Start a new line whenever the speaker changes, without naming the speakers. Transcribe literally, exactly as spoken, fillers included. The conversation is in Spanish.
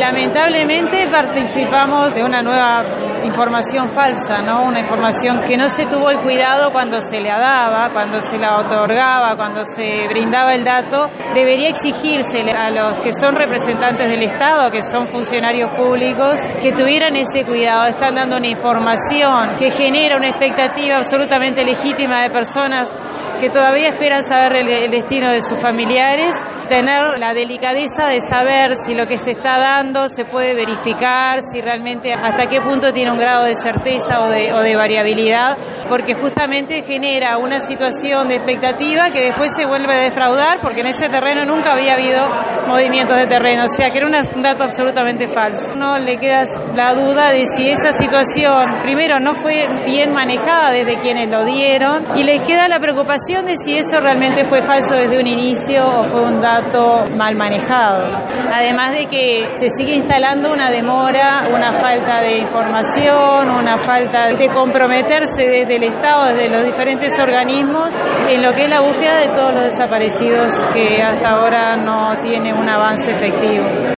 lamentablemente participamos de una nueva información falsa, ¿no? Una información que no se tuvo el cuidado cuando se la daba, cuando se la otorgaba, cuando se brindaba el dato. Debería exigírsele a los que son representantes del Estado, que son funcionarios públicos, que tuvieran ese cuidado. Están dando una información que genera una expectativa absolutamente legítima de personas que todavía esperan saber el, el destino de sus familiares, tener la delicadeza de saber si lo que se está dando se puede verificar, si realmente hasta qué punto tiene un grado de certeza o de, o de variabilidad, porque justamente genera una situación de expectativa que después se vuelve a defraudar, porque en ese terreno nunca había habido movimientos de terreno, o sea que era un dato absolutamente falso. No le queda la duda de si esa situación, primero, no fue bien manejada desde quienes lo dieron, y les queda la preocupación de si eso realmente fue falso desde un inicio o fue un dato mal manejado. Además de que se sigue instalando una demora, una falta de información, una falta de comprometerse desde el Estado, desde los diferentes organismos, en lo que es la búsqueda de todos los desaparecidos, que hasta ahora no tiene un avance efectivo.